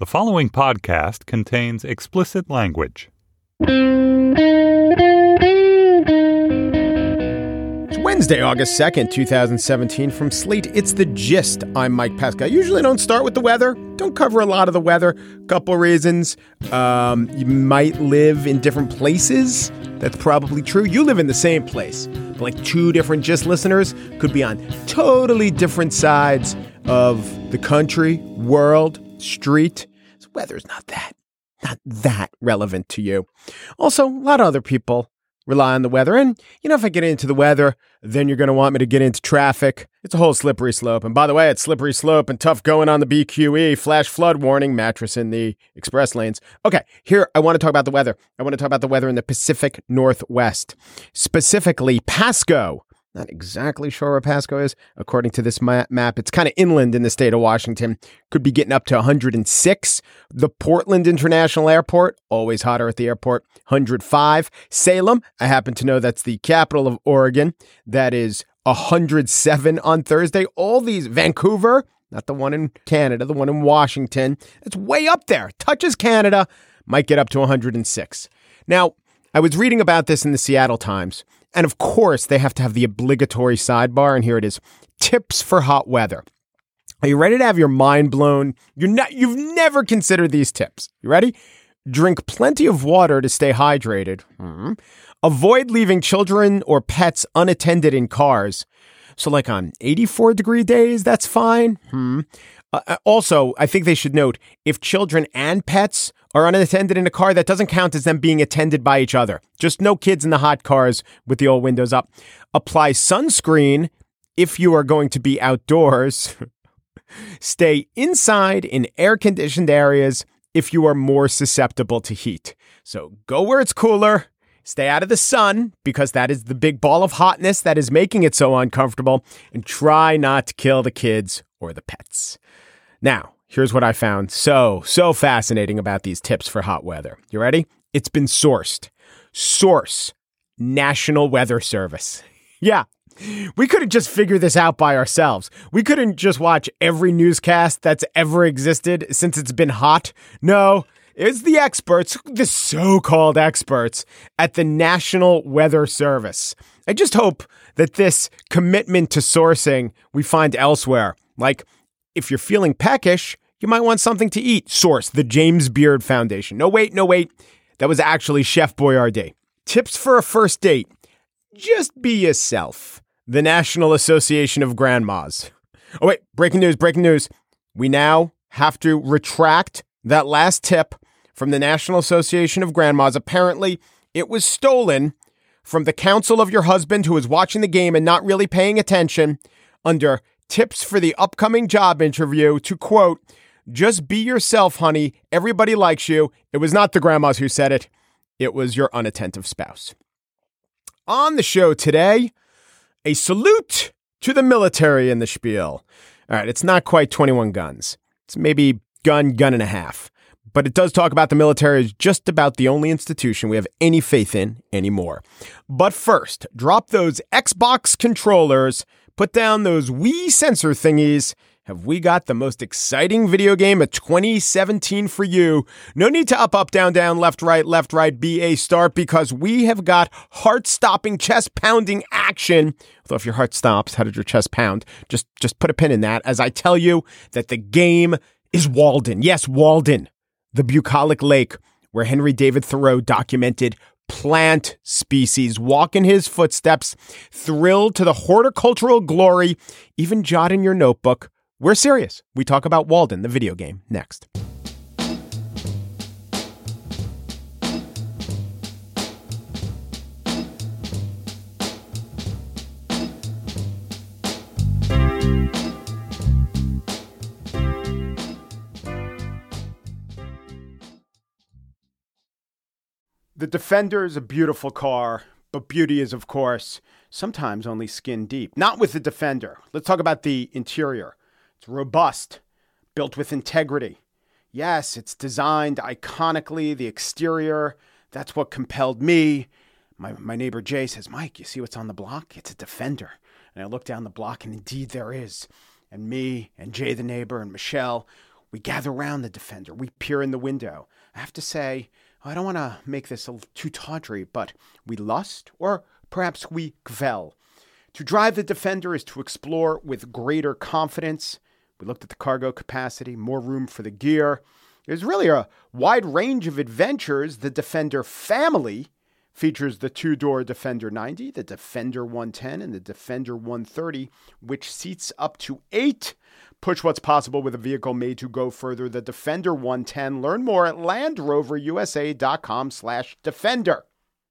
The following podcast contains explicit language. It's Wednesday, August 2nd, 2017. From Slate, it's The Gist. I'm Mike Pesca. I usually don't start with the weather. Don't cover a lot of the weather. Couple reasons. You might live in different places. That's probably true. You live in the same place. But like two different Gist listeners could be on totally different sides of the country, world, street. So weather's not that relevant to you. Also, a lot of other people rely on the weather. And, if I get into the weather, then you're going to want me to get into traffic. It's a whole slippery slope. And by the way, it's slippery slope and tough going on the BQE. Flash flood warning, mattress in the express lanes. Okay, here, I want to talk about the weather. I want to talk about the weather in the Pacific Northwest, specifically Pasco. Not exactly sure where Pasco is. According to this map, it's kind of inland in the state of Washington. Could be getting up to 106. The Portland International Airport, always hotter at the airport, 105. Salem, I happen to know that's the capital of Oregon. That is 107 on Thursday. All these, Vancouver, not the one in Canada, the one in Washington. It's way up there. Touches Canada, might get up to 106. Now, I was reading about this in the Seattle Times. And of course, they have to have the obligatory sidebar. And here it is. Tips for hot weather. Are you ready to have your mind blown? You've never considered these tips. You ready? Drink plenty of water to stay hydrated. Avoid leaving children or pets unattended in cars. So like on 84-degree days, that's fine. Also, I think they should note, if children and pets are unattended in a car, that doesn't count as them being attended by each other. Just no kids in the hot cars with the old windows up. Apply sunscreen if you are going to be outdoors. Stay inside in air-conditioned areas if you are more susceptible to heat. So go where it's cooler. Stay out of the sun, because that is the big ball of hotness that is making it so uncomfortable. And try not to kill the kids or the pets. Now, here's what I found so fascinating about these tips for hot weather. You ready? It's been sourced. Source, National Weather Service. Yeah, we couldn't just figure this out by ourselves. We couldn't just watch every newscast that's ever existed since it's been hot. No, it's the experts, the so-called experts at the National Weather Service. I just hope that this commitment to sourcing we find elsewhere. Like, if you're feeling peckish, you might want something to eat. Source, the James Beard Foundation. No, wait. That was actually Chef Boyardee. Tips for a first date. Just be yourself. The National Association of Grandmas. Oh, wait. Breaking news. We now have to retract that last tip from the National Association of Grandmas. Apparently, it was stolen from the counsel of your husband who is watching the game and not really paying attention under tips for the upcoming job interview to quote, "Just be yourself, honey. Everybody likes you." It was not the grandmas who said it. It was your unattentive spouse. On the show today, a salute to the military in the spiel. All right, it's not quite 21 guns. It's maybe gun and a half. But it does talk about the military as just about the only institution we have any faith in anymore. But first, drop those Xbox controllers. Put down those Wii sensor thingies. Have we got the most exciting video game of 2017 for you? No need to up, down, left, right, BA start, because we have got heart-stopping, chest-pounding action. Although if your heart stops, how did your chest pound? Just put a pin in that as I tell you that the game is Walden. Yes, Walden, the bucolic lake where Henry David Thoreau documented plant species. Walk in his footsteps, thrilled to the horticultural glory, even jot in your notebook. We're serious. We talk about Walden, the video game, next. The Defender is a beautiful car, but beauty is, of course, sometimes only skin deep. Not with the Defender. Let's talk about the interior. It's robust, built with integrity. Yes, it's designed iconically. The exterior, that's what compelled me. My neighbor Jay says, "Mike, you see what's on the block? It's a Defender." And I look down the block, and indeed there is. And me and Jay the neighbor and Michelle, We gather around the Defender. We peer in the window. I have to say, I don't want to make this too tawdry, but we lust, or perhaps we kvel. To drive the Defender is to explore with greater confidence. We looked at the cargo capacity, more room for the gear. There's really a wide range of adventures. The Defender family features the two-door Defender 90, the Defender 110, and the Defender 130, which seats up to 8. Push what's possible with a vehicle made to go further. The Defender 110. Learn more at LandRoverUSA.com/Defender.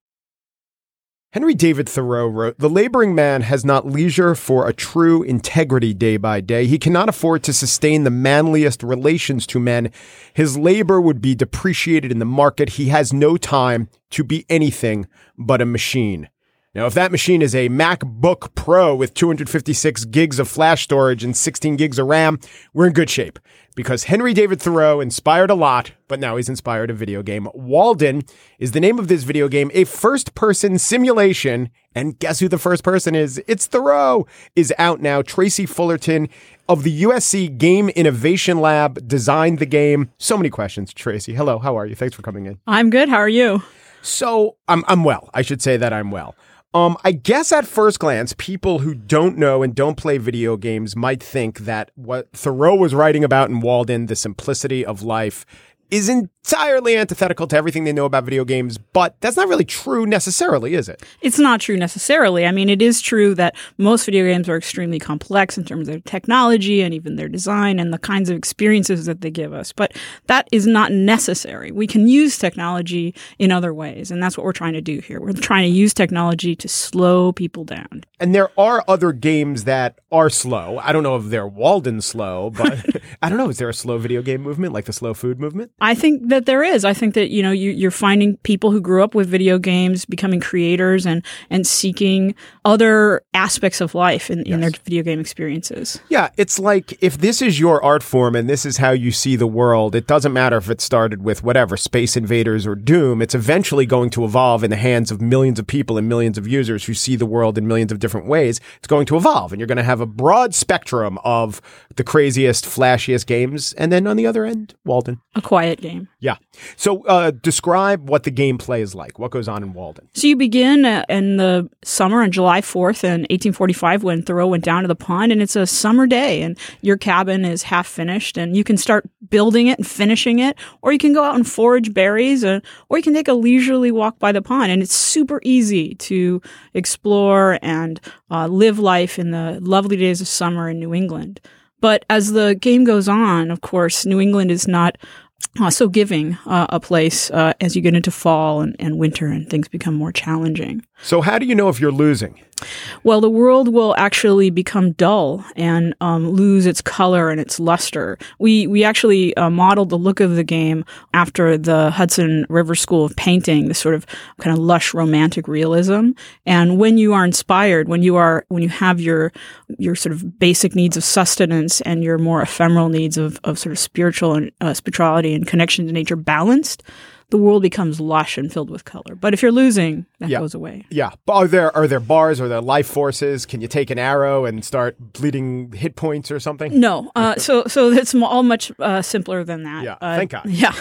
Henry David Thoreau wrote, "The laboring man has not leisure for a true integrity day by day. He cannot afford to sustain the manliest relations to men. His labor would be depreciated in the market. He has no time to be anything but a machine." Now, if that machine is a MacBook Pro with 256 gigs of flash storage and 16 gigs of RAM, we're in good shape because Henry David Thoreau inspired a lot, but now he's inspired a video game. Walden is the name of this video game, a first-person simulation. And guess who the first person is? It's Thoreau. Is out now. Tracy Fullerton of the USC Game Innovation Lab designed the game. So many questions, Tracy. Hello, how are you? Thanks for coming in. I'm good. How are you? So I'm well. I should say that I'm well. I guess at first glance, people who don't know and don't play video games might think that what Thoreau was writing about in Walden, the simplicity of life, is entirely antithetical to everything they know about video games, but that's not really true necessarily, is it? It's not true necessarily. I mean, it is true that most video games are extremely complex in terms of their technology and even their design and the kinds of experiences that they give us, but that is not necessary. We can use technology in other ways, and that's what we're trying to do here. We're trying to use technology to slow people down. And there are other games that are slow. I don't know if they're Walden slow, but I don't know. Is there a slow video game movement, like the slow food movement? I think that there is. I think that, you're finding people who grew up with video games becoming creators and seeking other aspects of life in their video game experiences. Yeah, it's like if this is your art form and this is how you see the world, it doesn't matter if it started with whatever, Space Invaders or Doom. It's eventually going to evolve in the hands of millions of people and millions of users who see the world in millions of different ways. It's going to evolve, and you're going to have a broad spectrum of the craziest, flashiest games. And then on the other end, Walden. A quiet game. Yeah. So describe what the gameplay is like. What goes on in Walden? So you begin in the summer on July 4th in 1845 when Thoreau went down to the pond, and it's a summer day, and your cabin is half finished, and you can start building it and finishing it, or you can go out and forage berries, or you can take a leisurely walk by the pond, and it's super easy to explore and live life in the lovely days of summer in New England. But as the game goes on, of course, New England is not so giving a place as you get into fall and winter and things become more challenging. So how do you know if you're losing? Well, the world will actually become dull and lose its color and its luster. We actually modeled the look of the game after the Hudson River School of Painting, this sort of kind of lush romantic realism. And when you are inspired, when you have your sort of basic needs of sustenance and your more ephemeral needs of sort of spiritual and spirituality and connection to nature balanced, the world becomes lush and filled with color. But if you're losing, that goes away. Yeah. Are there bars? Are there life forces? Can you take an arrow and start bleeding hit points or something? No. So it's all much simpler than that. Yeah. Thank God. Yeah.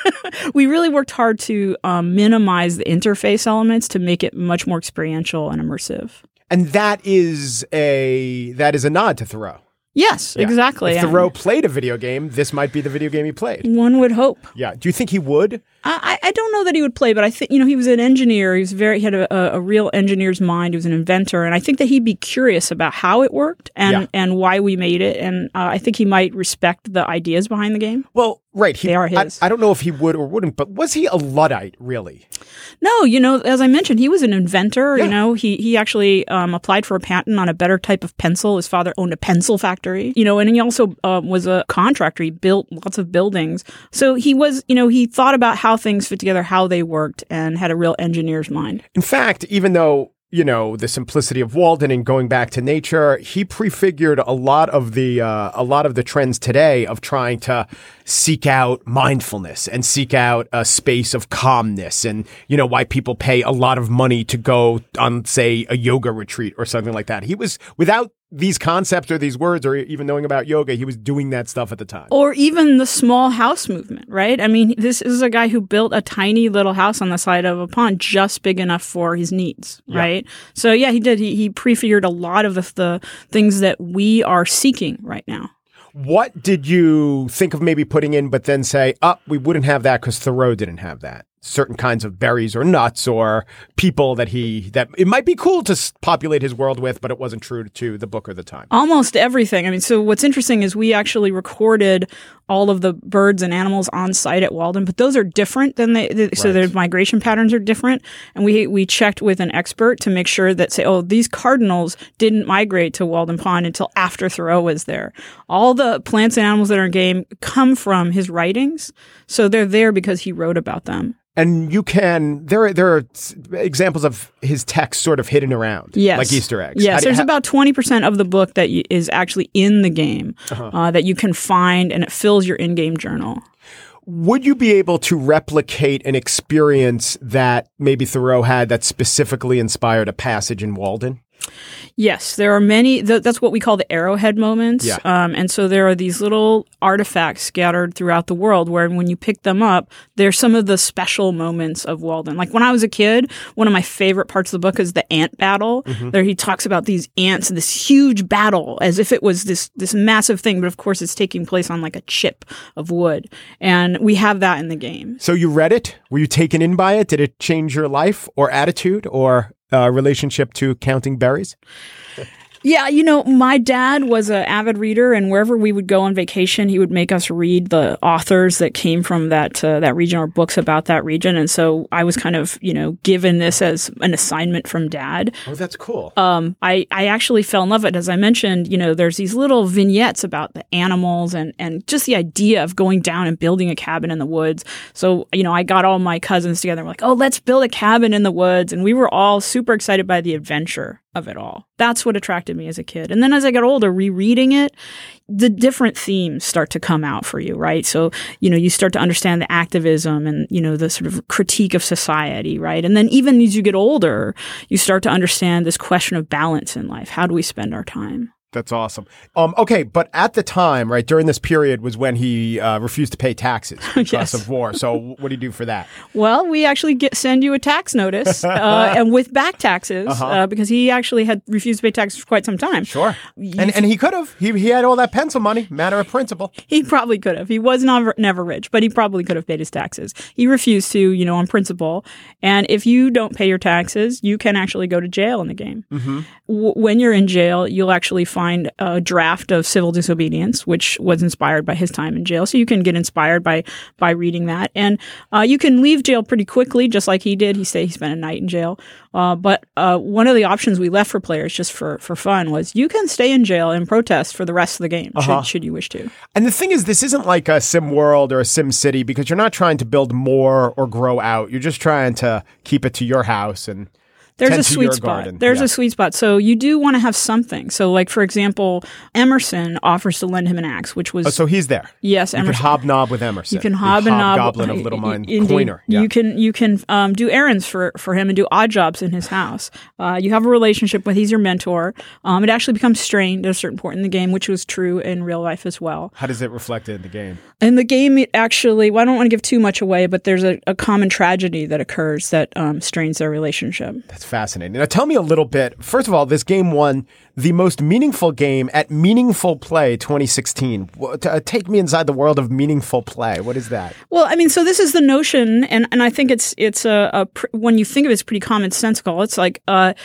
We really worked hard to minimize the interface elements to make it much more experiential and immersive. And that is a nod to Thoreau. Yes, exactly. If Thoreau played a video game, this might be the video game he played. One would hope. Yeah. Do you think he would? I don't know that he would play, but I think, he was an engineer. He had a real engineer's mind. He was an inventor. And I think that he'd be curious about how it worked and why we made it. And I think he might respect the ideas behind the game. Well, right. They are his. I don't know if he would or wouldn't, but was he a Luddite, really? No, as I mentioned, he was an inventor. Yeah. He actually applied for a patent on a better type of pencil. His father owned a pencil factory, and he also was a contractor. He built lots of buildings. So he was, he thought about how things fit together, how they worked, and had a real engineer's mind. In fact, even though the simplicity of Walden and going back to nature, he prefigured a lot of the trends today of trying to seek out mindfulness and seek out a space of calmness, and why people pay a lot of money to go on, say, a yoga retreat or something like that. He was, without these concepts or these words or even knowing about yoga, he was doing that stuff at the time. Or even the small house movement, right? I mean, this is a guy who built a tiny little house on the side of a pond just big enough for his needs, right? So yeah, he did. He prefigured a lot of the things that we are seeking right now. What did you think of maybe putting in, but then say, we wouldn't have that because Thoreau didn't have that? Certain kinds of berries or nuts or people that it might be cool to populate his world with, but it wasn't true to the book or the time. Almost everything. I mean, so what's interesting is we actually recorded all of the birds and animals on site at Walden, but those are different than so their migration patterns are different. And we checked with an expert to make sure that these cardinals didn't migrate to Walden Pond until after Thoreau was there. All the plants and animals that are in game come from his writings. So they're there because he wrote about them. And there are examples of his text sort of hidden around, like Easter eggs. Yes, there's about 20% of the book that is actually in the game that you can find, and it fills your in-game journal. Would you be able to replicate an experience that maybe Thoreau had that specifically inspired a passage in Walden? Yes, there are many. That's what we call the arrowhead moments. Yeah. And so there are these little artifacts scattered throughout the world where when you pick them up, they're some of the special moments of Walden. Like when I was a kid, one of my favorite parts of the book is the ant battle. Mm-hmm. There he talks about these ants, this huge battle, as if it was this massive thing. But of course, it's taking place on like a chip of wood. And we have that in the game. So you read it? Were you taken in by it? Did it change your life or attitude or relationship to counting berries? Yeah, my dad was an avid reader, and wherever we would go on vacation, he would make us read the authors that came from that region or books about that region. And so I was kind of, given this as an assignment from Dad. Oh, that's cool. I actually fell in love with it. As I mentioned, there's these little vignettes about the animals and just the idea of going down and building a cabin in the woods. So, I got all my cousins together. We're like, let's build a cabin in the woods. And we were all super excited by the adventure of it all. That's what attracted me as a kid. And then as I got older, rereading it, the different themes start to come out for you, right? So, you start to understand the activism and, the sort of critique of society, right? And then even as you get older, you start to understand this question of balance in life. How do we spend our time? That's awesome. Okay, but at the time, right, during this period was when he refused to pay taxes because of war. So what do you do for that? Well, we actually send you a tax notice and with back taxes because he actually had refused to pay taxes for quite some time. Sure. And he could have. He had all that pencil money, matter of principle. He probably could have. He was never rich, but he probably could have paid his taxes. He refused to, on principle. And if you don't pay your taxes, you can actually go to jail in the game. Mm-hmm. When you're in jail, you'll actually find a draft of Civil Disobedience, which was inspired by his time in jail. So you can get inspired by reading that. And you can leave jail pretty quickly, just like he did. He spent a night in jail. But one of the options we left for players just for fun was you can stay in jail and protest for the rest of the game, should you wish to. And the thing is, this isn't like a Sim World or a Sim City because you're not trying to build more or grow out. You're just trying to keep it to your house and there's a sweet spot. There's a sweet spot. So you do want to have something. So like, for example, Emerson offers to lend him an axe, which was... Oh, so he's there. Yes, Emerson. You can hobnob with Emerson. You can hobgoblin of Little Mine Coiner. Yeah. You can do errands for him and do odd jobs in his house. You have a relationship with... He's your mentor. It actually becomes strained at a certain point in the game, which was true in real life as well. How does it reflect in the game? In the game, it actually... Well, I don't want to give too much away, but there's a common tragedy that occurs that strains their relationship. That's fascinating. Now, tell me a little bit. First of all, this game won the most meaningful game at Meaningful Play 2016. Take me inside the world of Meaningful Play. What is that? Well, I mean, so this is the notion, and I think it's when you think of it, it's pretty commonsensical. It's like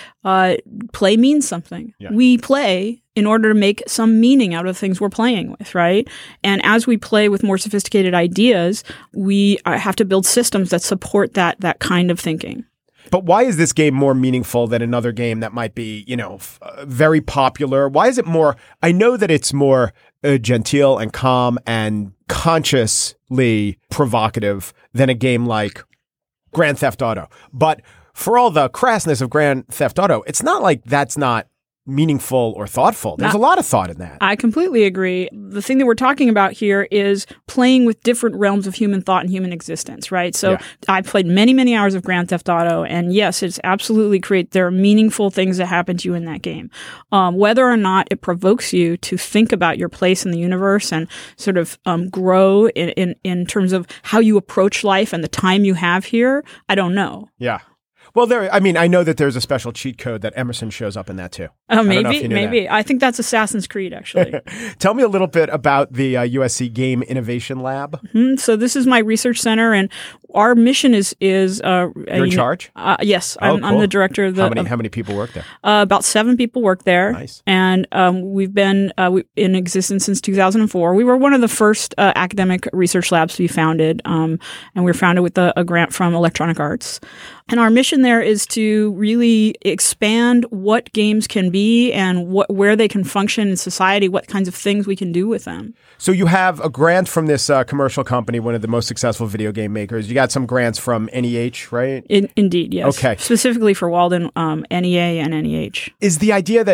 play means something. Yeah. We play in order to make some meaning out of the things we're playing with, right? And as we play with more sophisticated ideas, we have to build systems that support that kind of thinking. But why is this game more meaningful than another game that might be, very popular? Why is it more? I know that it's more genteel and calm and consciously provocative than a game like Grand Theft Auto. But for all the crassness of Grand Theft Auto, it's not like that's not meaningful or thoughtful. There's a lot of thought in that. I completely agree. The thing that we're talking about here is playing with different realms of human thought and human existence, right? So I played many, many hours of Grand Theft Auto, and yes, it's absolutely there are meaningful things that happen to you in that game. Whether or not it provokes you to think about your place in the universe and sort of grow in terms of how you approach life and the time you have here, I don't know. Yeah. Well, I know that there's a special cheat code that Emerson shows up in that too. Oh, maybe. I think that's Assassin's Creed, actually. Tell me a little bit about the USC Game Innovation Lab. So this is my research center, and our mission is You're in charge? Yes, cool. I'm the director of the. How many people work there? About 7 people work there. Nice. And we've been in existence since 2004. We were one of the first academic research labs to be founded, and we were founded with a grant from Electronic Arts. And our mission there is to really expand what games can be and where they can function in society, what kinds of things we can do with them. So you have a grant from this commercial company, one of the most successful video game makers. You got some grants from NEH, right? Indeed, yes. Okay. Specifically for Walden, NEA and NEH. Is the idea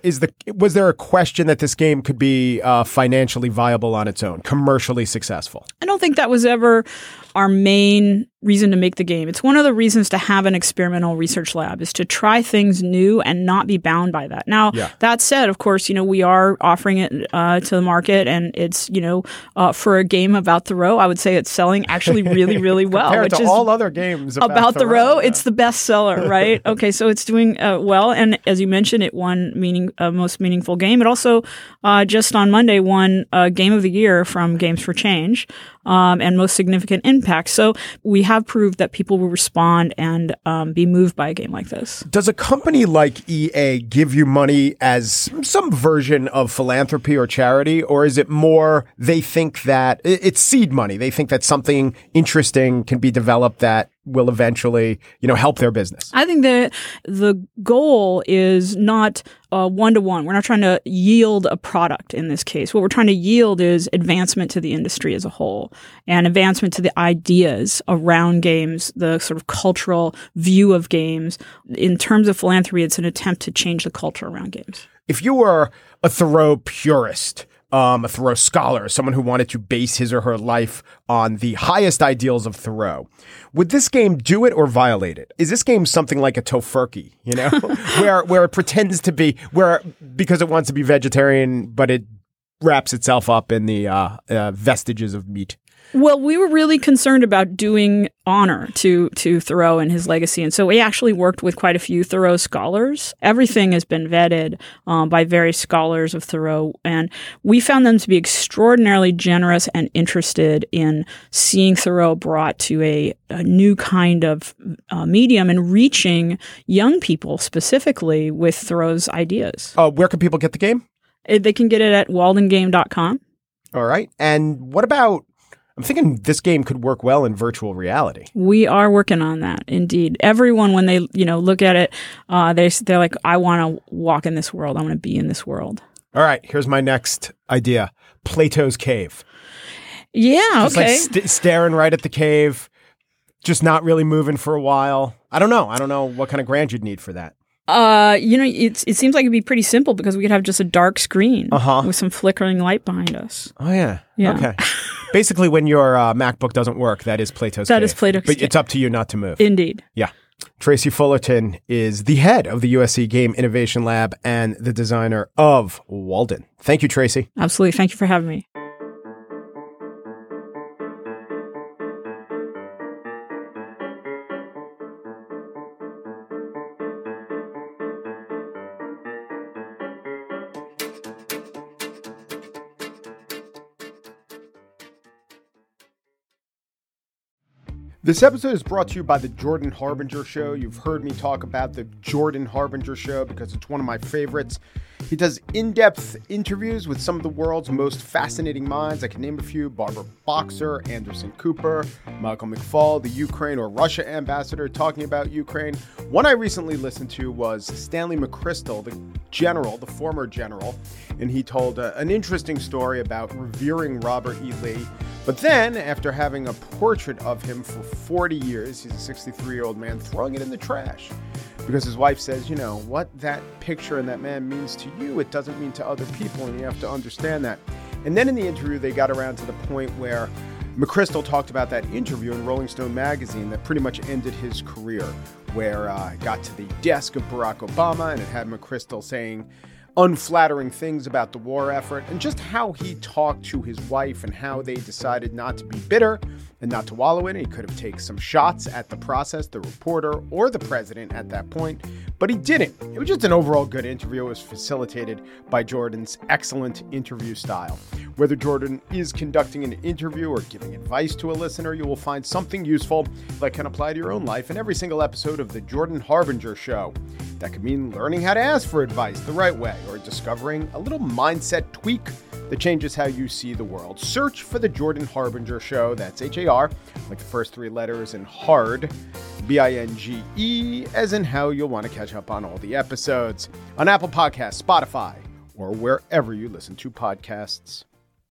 was there a question that this game could be financially viable on its own, commercially successful? I don't think that was ever our main reason to make the game. It's one of the reasons to have an experimental research lab, is to try things new and not be bound by that. Now, that said, of course, we are offering it to the market, and it's, for a game about Thoreau, I would say it's selling actually really, really well. Compared to all other games about Thoreau, it's the best seller, right? Okay, so it's doing well. And as you mentioned, it won most meaningful game. It also, just on Monday, won Game of the Year from Games for Change. And most significant impact. So we have proved that people will respond and be moved by a game like this. Does a company like EA give you money as some version of philanthropy or charity, or is it more they think that it's seed money? They think that something interesting can be developed that will eventually, help their business? I think that the goal is not one-to-one. We're not trying to yield a product in this case. What we're trying to yield is advancement to the industry as a whole and advancement to the ideas around games, the sort of cultural view of games. In terms of philanthropy, it's an attempt to change the culture around games. If you were a Thoreau purist, a Thoreau scholar, someone who wanted to base his or her life on the highest ideals of Thoreau, would this game do it or violate it? Is this game something like a Tofurkey, where it pretends to be, because it wants to be vegetarian, but it wraps itself up in the vestiges of meat? Well, we were really concerned about doing honor to Thoreau and his legacy. And so we actually worked with quite a few Thoreau scholars. Everything has been vetted by various scholars of Thoreau. And we found them to be extraordinarily generous and interested in seeing Thoreau brought to a new kind of medium and reaching young people specifically with Thoreau's ideas. Where can people get the game? They can get it at waldengame.com. All right. And what about... I'm thinking this game could work well in virtual reality. We are working on that, indeed. Everyone, when they look at it, they're like, I want to walk in this world. I want to be in this world. All right, here's my next idea: Plato's Cave. Yeah, just okay. Like staring right at the cave, just not really moving for a while. I don't know what kind of grant you'd need for that. It seems like it'd be pretty simple because we could have just a dark screen with some flickering light behind us. Oh yeah. Okay. Basically, when your MacBook doesn't work, that is Plato's Cave. That is Plato's Cave. But it's up to you not to move. Indeed. Yeah. Tracy Fullerton is the head of the USC Game Innovation Lab and the designer of Walden. Thank you, Tracy. Absolutely. Thank you for having me. This episode is brought to you by the Jordan Harbinger Show. You've heard me talk about the Jordan Harbinger Show because it's one of my favorites. He does in-depth interviews with some of the world's most fascinating minds. I can name a few: Barbara Boxer, Anderson Cooper, Michael McFaul, the Ukraine or Russia ambassador talking about Ukraine. One I recently listened to was Stanley McChrystal, the former general, and he told an interesting story about revering Robert E. Lee. But then, after having a portrait of him for 40 years, he's a 63-year-old man, throwing it in the trash. because his wife says, you know, what that picture and that man means to you, it doesn't mean to other people, and you have to understand that. And then in the interview, they got around to the point where McChrystal talked about that interview in Rolling Stone magazine that pretty much ended his career, where it got to the desk of Barack Obama and it had McChrystal saying unflattering things about the war effort and just how he talked to his wife and how they decided not to be bitter and not to wallow in it. He could have taken some shots at the process, the reporter, or the president at that point, but he didn't. It was just an overall good interview. It was facilitated by Jordan's excellent interview style. Whether Jordan is conducting an interview or giving advice to a listener, you will find something useful that can apply to your own life in every single episode of The Jordan Harbinger Show. That could mean learning how to ask for advice the right way or discovering a little mindset tweak that changes how you see the world. Search for The Jordan Harbinger Show. That's H-A-R, like the first three letters, and hard, B-I-N-G-E, as in how you'll want to catch up on all the episodes on Apple Podcasts, Spotify, or wherever you listen to podcasts.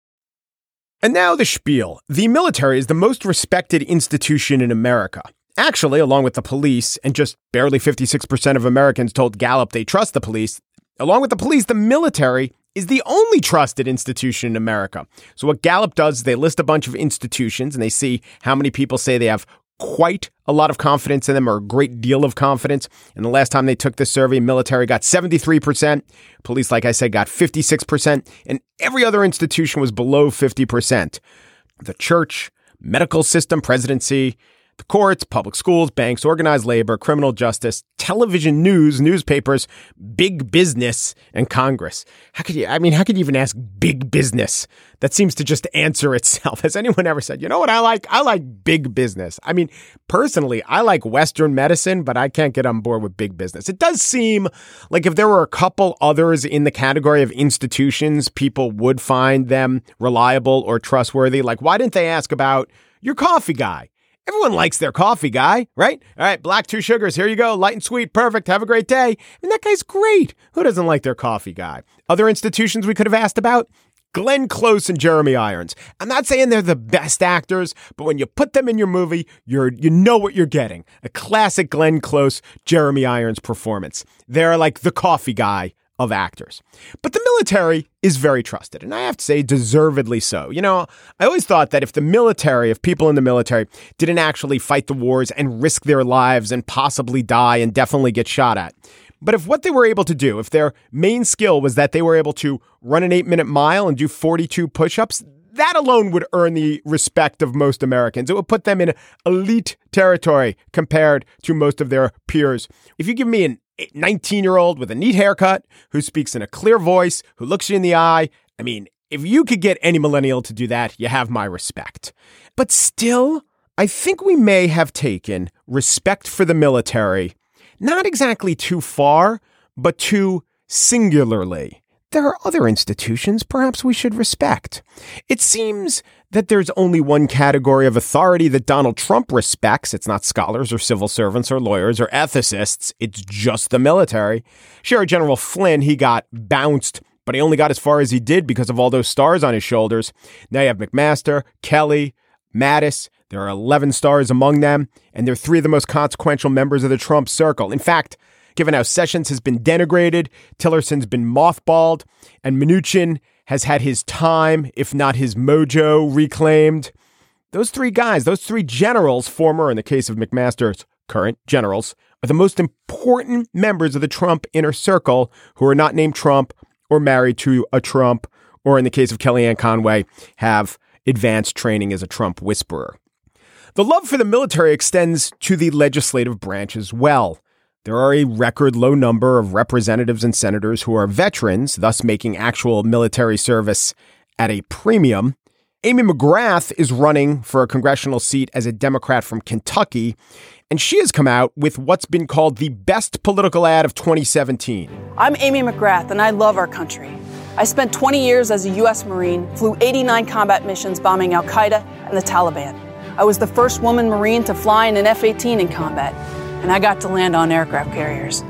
And now the spiel. The military is the most respected institution in America. Actually, along with the police, and just barely 56% of Americans told Gallup they trust the police, along with the police, the military is the only trusted institution in America. So what Gallup does is they list a bunch of institutions and they see how many people say they have quite a lot of confidence in them or a great deal of confidence. And the last time they took this survey, military got 73%. Police, like I said, got 56%. And every other institution was below 50%. The church, medical system, presidency, the courts, public schools, banks, organized labor, criminal justice, television news, newspapers, big business, and Congress. How could you even ask big business? That seems to just answer itself. Has anyone ever said, you know what I like? I like big business. I mean, personally, I like Western medicine, but I can't get on board with big business. It does seem like if there were a couple others in the category of institutions, people would find them reliable or trustworthy. Like, why didn't they ask about your coffee guy? Everyone likes their coffee guy, right? All right, black 2 sugars. Here you go. Light and sweet. Perfect. Have a great day. And that guy's great. Who doesn't like their coffee guy? Other institutions we could have asked about? Glenn Close and Jeremy Irons. I'm not saying they're the best actors, but when you put them in your movie, you know what you're getting. A classic Glenn Close, Jeremy Irons performance. They're like the coffee guy of actors. But the military is very trusted, and I have to say deservedly so. You know, I always thought that if people in the military didn't actually fight the wars and risk their lives and possibly die and definitely get shot at, but if what they were able to do, if their main skill was that they were able to run an 8-minute mile and do 42 push-ups, that alone would earn the respect of most Americans. It would put them in elite territory compared to most of their peers. If you give me an 19-year-old with a neat haircut, who speaks in a clear voice, who looks you in the eye, I mean, if you could get any millennial to do that, you have my respect. But still, I think we may have taken respect for the military not exactly too far, but too singularly. There are other institutions perhaps we should respect. It seems that there's only one category of authority that Donald Trump respects. It's not scholars or civil servants or lawyers or ethicists. It's just the military. Sure, General Flynn, he got bounced, but he only got as far as he did because of all those stars on his shoulders. Now you have McMaster, Kelly, Mattis. There are 11 stars among them, and they're 3 of the most consequential members of the Trump circle. In fact, given how Sessions has been denigrated, Tillerson's been mothballed, and Mnuchin has had his time, if not his mojo, reclaimed. Those 3 guys, those 3 generals, former, in the case of McMaster's current generals, are the most important members of the Trump inner circle who are not named Trump or married to a Trump, or in the case of Kellyanne Conway, have advanced training as a Trump whisperer. The love for the military extends to the legislative branch as well. There are a record low number of representatives and senators who are veterans, thus making actual military service at a premium. Amy McGrath is running for a congressional seat as a Democrat from Kentucky, and she has come out with what's been called the best political ad of 2017. I'm Amy McGrath, and I love our country. I spent 20 years as a U.S. Marine, flew 89 combat missions bombing al-Qaeda and the Taliban. I was the first woman Marine to fly in an F-18 in combat, and I got to land on aircraft carriers.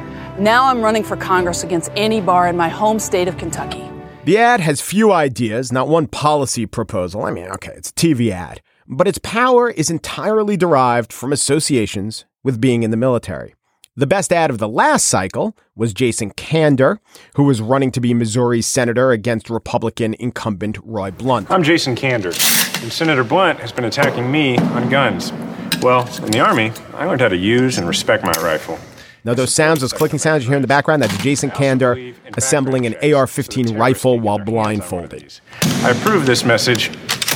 Now I'm running for Congress against Andy Barr in my home state of Kentucky. The ad has few ideas, not one policy proposal. I mean, okay, it's a TV ad. But its power is entirely derived from associations with being in the military. The best ad of the last cycle was Jason Kander, who was running to be Missouri's senator against Republican incumbent Roy Blunt. I'm Jason Kander, and Senator Blunt has been attacking me on guns. Well, in the Army, I learned how to use and respect my rifle. Now, those sounds, those clicking sounds you hear in the background, that's Jason Kander assembling an AR-15 rifle while blindfolded. I approve this message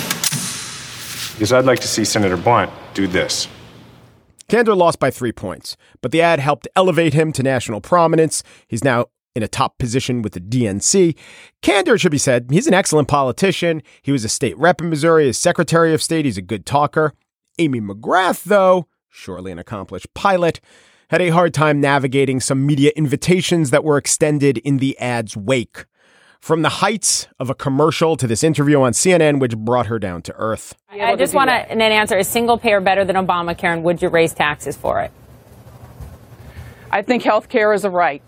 because I'd like to see Senator Blunt do this. Kander lost by 3 points, but the ad helped elevate him to national prominence. He's now in a top position with the DNC. Kander, it should be said, he's an excellent politician. He was a state rep in Missouri, as Secretary of State. He's a good talker. Amy McGrath, though, surely an accomplished pilot, had a hard time navigating some media invitations that were extended in the ad's wake. From the heights of a commercial to this interview on CNN, which brought her down to earth. I just want an answer. Is single payer better than Obamacare, and would you raise taxes for it? I think health care is a right.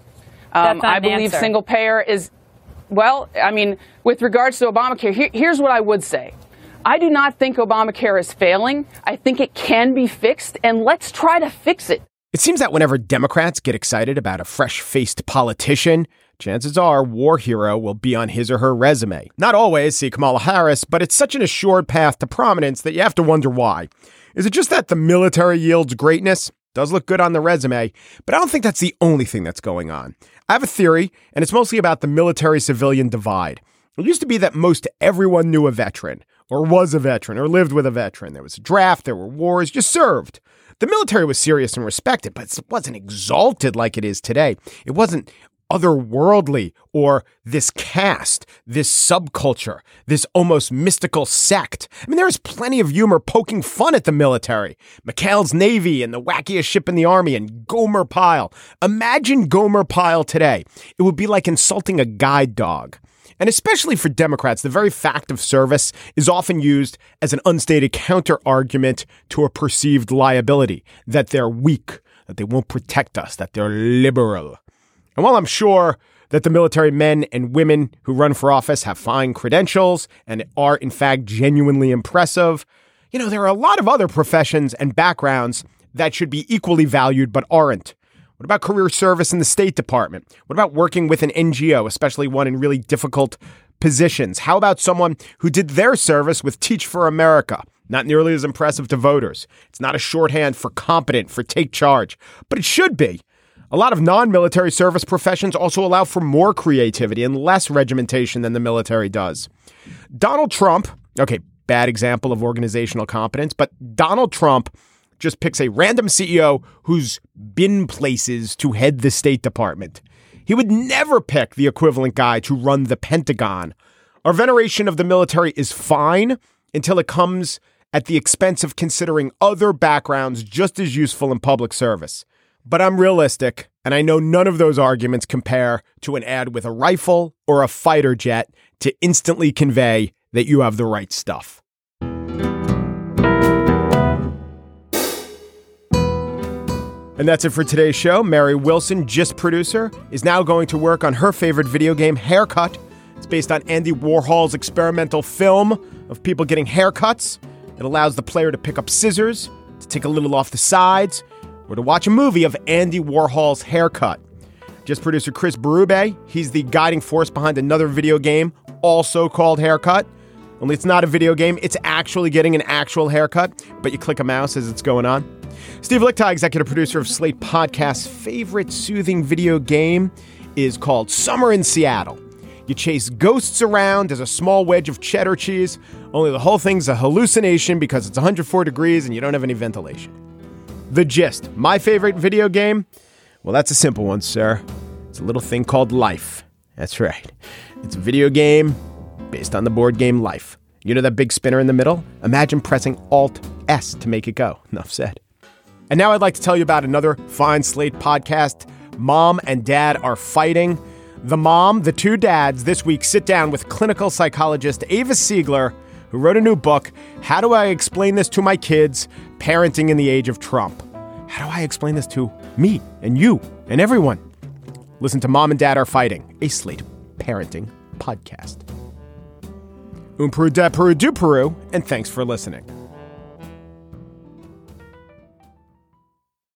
I believe single payer is, well, I mean, with regards to Obamacare, here's what I would say. I do not think Obamacare is failing. I think it can be fixed, and let's try to fix it. It seems that whenever Democrats get excited about a fresh-faced politician, chances are war hero will be on his or her resume. Not always, see Kamala Harris, but it's such an assured path to prominence that you have to wonder why. Is it just that the military yields greatness? Does look good on the resume, but I don't think that's the only thing that's going on. I have a theory, and it's mostly about the military-civilian divide. It used to be that most everyone knew a veteran, or was a veteran, or lived with a veteran. There was a draft, there were wars, you served. The military was serious and respected, but it wasn't exalted like it is today. It wasn't otherworldly or this caste, this subculture, this almost mystical sect. I mean, there is plenty of humor poking fun at the military. McHale's Navy and the wackiest ship in the Army and Gomer Pyle. Imagine Gomer Pyle today. It would be like insulting a guide dog. And especially for Democrats, the very fact of service is often used as an unstated counter-argument to a perceived liability, that they're weak, that they won't protect us, that they're liberal. And while I'm sure that the military men and women who run for office have fine credentials and are, in fact, genuinely impressive, you know, there are a lot of other professions and backgrounds that should be equally valued but aren't. What about career service in the State Department? What about working with an NGO, especially one in really difficult positions? How about someone who did their service with Teach for America? Not nearly as impressive to voters. It's not a shorthand for competent, for take charge, but it should be. A lot of non-military service professions also allow for more creativity and less regimentation than the military does. Donald Trump, okay, bad example of organizational competence, but Donald Trump just picks a random CEO who's been places to head the State Department. He would never pick the equivalent guy to run the Pentagon. Our veneration of the military is fine until it comes at the expense of considering other backgrounds just as useful in public service. But I'm realistic, and I know none of those arguments compare to an ad with a rifle or a fighter jet to instantly convey that you have the right stuff. And that's it for today's show. Mary Wilson, Gist producer, is now going to work on her favorite video game, Haircut. It's based on Andy Warhol's experimental film of people getting haircuts. It allows the player to pick up scissors, to take a little off the sides, or to watch a movie of Andy Warhol's Haircut. Gist producer Chris Berube, he's the guiding force behind another video game, also called Haircut. Only it's not a video game, it's actually getting an actual haircut, but you click a mouse as it's going on. Steve Lickteig, executive producer of Slate Podcast's favorite soothing video game, is called Summer in Seattle. You chase ghosts around as a small wedge of cheddar cheese, only the whole thing's a hallucination because it's 104 degrees and you don't have any ventilation. The Gist, my favorite video game? Well, that's a simple one, sir. It's a little thing called Life. That's right. It's a video game based on the board game Life. You know that big spinner in the middle? Imagine pressing Alt-S to make it go. Enough said. And now I'd like to tell you about another fine Slate podcast. Mom and Dad Are Fighting. The mom, the two dads, this week sit down with clinical psychologist Ava Siegler, who wrote a new book, How Do I Explain This to My Kids? Parenting in the Age of Trump. How do I explain this to me and you and everyone? Listen to Mom and Dad Are Fighting, a Slate parenting podcast. Peru de Peru du Peru, and thanks for listening.